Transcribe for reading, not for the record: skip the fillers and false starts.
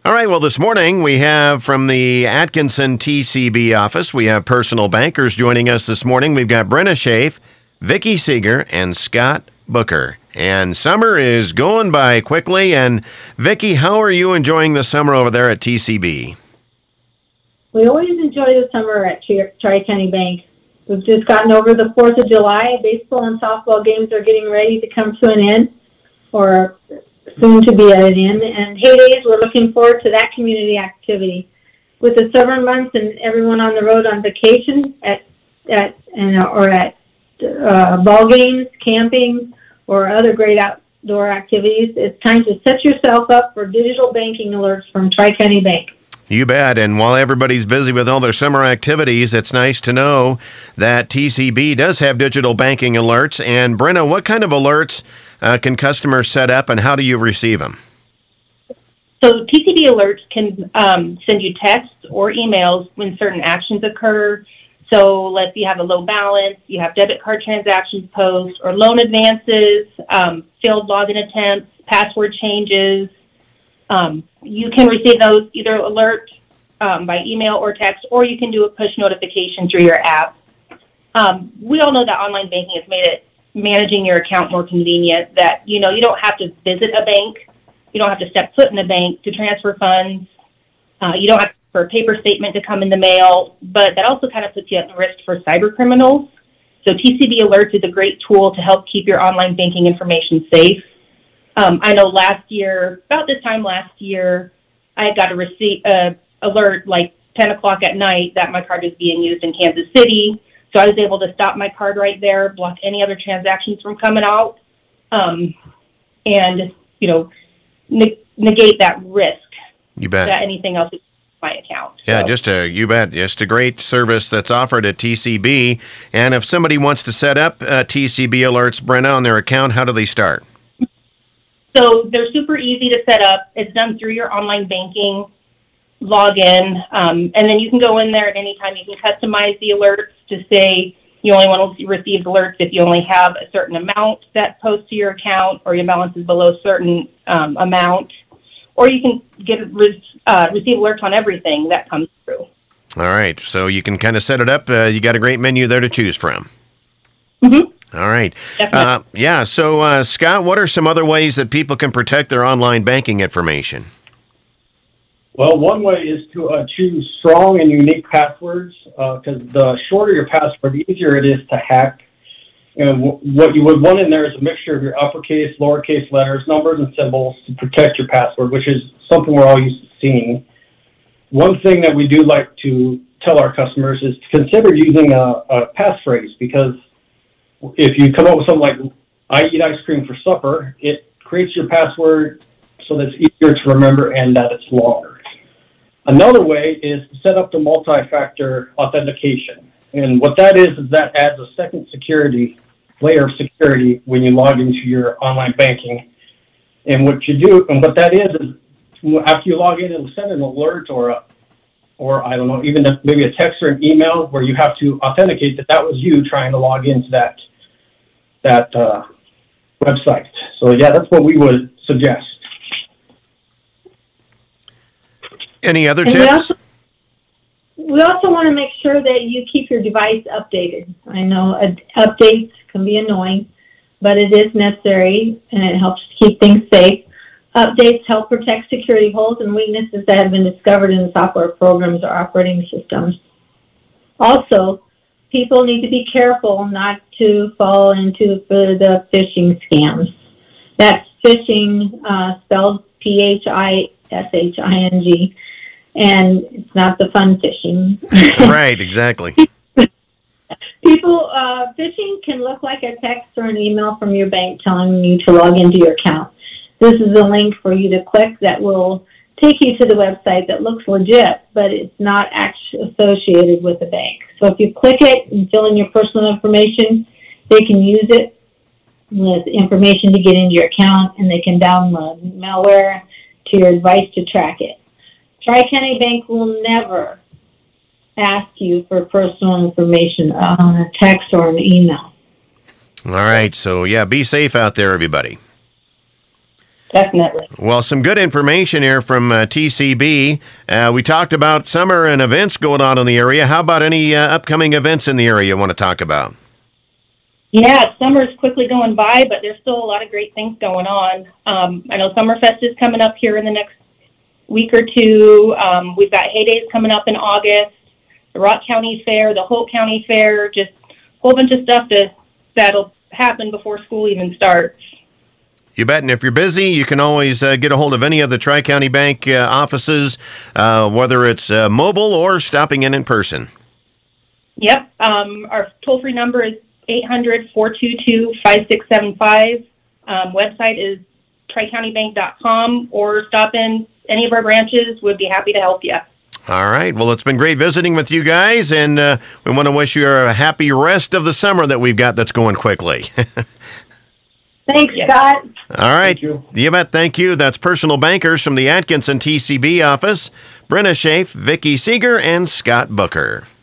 All right, well, this morning we have from the Atkinson TCB office, we have personal bankers joining us this morning. We've got Brenna Schaaf, Vicki Seeger, and Scott Booker. And summer is going by quickly. And Vicki, how are you enjoying the summer over there at TCB? We always enjoy the summer at Tri-County Bank. We've just gotten over the 4th of July. Baseball and softball games are getting ready to come to an end, or soon to be at an end. And heydays, we're looking forward to that community activity. With the summer months and everyone on the road on vacation or at ball games, camping, or other great outdoor activities, it's time to set yourself up for digital banking alerts from Tri-County Bank. You bet. And while everybody's busy with all their summer activities, it's nice to know that TCB does have digital banking alerts. And Brenna, what kind of alerts can customers set up, and how do you receive them? So TCB alerts can send you texts or emails when certain actions occur. So let's say you have a low balance, you have debit card transactions post, or loan advances, failed login attempts, password changes. You can receive those either alert by email or text, or you can do a push notification through your app. We all know that online banking has made it managing your account more convenient, that, you don't have to visit a bank. You don't have to step foot in a bank to transfer funds. You don't have for a paper statement to come in the mail, but that also kind of puts you at risk for cyber criminals. So TCB Alerts is a great tool to help keep your online banking information safe. I know about this time last year, I got a alert like 10 o'clock at night that my card was being used in Kansas City. So I was able to stop my card right there, block any other transactions from coming out, and, negate that risk. You bet. That anything else is my account. Yeah, you bet. Just a great service that's offered at TCB. And if somebody wants to set up TCB Alerts, Brenna, on their account, how do they start? So they're super easy to set up. It's done through your online banking login, and then you can go in there at any time. You can customize the alerts to say you only want to receive alerts if you only have a certain amount that posts to your account, or your balance is below a certain amount, or you can receive alerts on everything that comes through. All right, so you can kind of set it up. You got a great menu there to choose from. Mm-hmm. All right. Definitely. So, Scott, what are some other ways that people can protect their online banking information? Well, one way is to choose strong and unique passwords, because the shorter your password, the easier it is to hack. And what you would want in there is a mixture of your uppercase, lowercase letters, numbers, and symbols to protect your password, which is something we're all used to seeing. One thing that we do like to tell our customers is to consider using a passphrase, because if you come up with something like, I eat ice cream for supper, it creates your password so that it's easier to remember and that it's longer. Another way is to set up the multi-factor authentication. And what that is that adds a second layer of security when you log into your online banking. And what you do, and what that is after you log in, it'll send an alert or I don't know, even maybe a text or an email where you have to authenticate that was you trying to log into that website. So yeah, that's what we would suggest. Any other tips? We also want to make sure that you keep your device updated. I know updates can be annoying, but it is necessary, and it helps to keep things safe. Updates help protect security holes and weaknesses that have been discovered in software programs or operating systems. Also, people need to be careful not to fall into the phishing scams. That's phishing, spelled PHISHING, and it's not the fun phishing. Right, exactly. Phishing can look like a text or an email from your bank telling you to log into your account. This is a link for you to click that will take you to the website that looks legit, but it's not actually associated with the bank. So if you click it and fill in your personal information, they can use it with information to get into your account, and they can download malware to your device to track it. Tri-County Bank will never ask you for personal information on a text or an email. All right, so yeah, be safe out there, everybody. Definitely. Well, some good information here from TCB. We talked about summer and events going on in the area. How about any upcoming events in the area you want to talk about? Yeah, summer's quickly going by, but there's still a lot of great things going on. I know Summerfest is coming up here in the next week or two. We've got Heydays coming up in August, the Rock County Fair, the Holt County Fair, just a whole bunch of stuff that'll happen before school even starts. You bet. And if you're busy, you can always get a hold of any of the Tri-County Bank offices, whether it's mobile or stopping in person. Yep. Our toll-free number is 800-422-5675. Website is tricountybank.com, or stop in any of our branches. We'd be happy to help you. All right. Well, it's been great visiting with you guys, and we want to wish you a happy rest of the summer that we've got that's going quickly. Thanks, Scott. All right. Thank you. You bet. Thank you. That's Personal Bankers from the Atkinson TCB office, Brenna Schaaf, Vicki Seeger, and Scott Booker.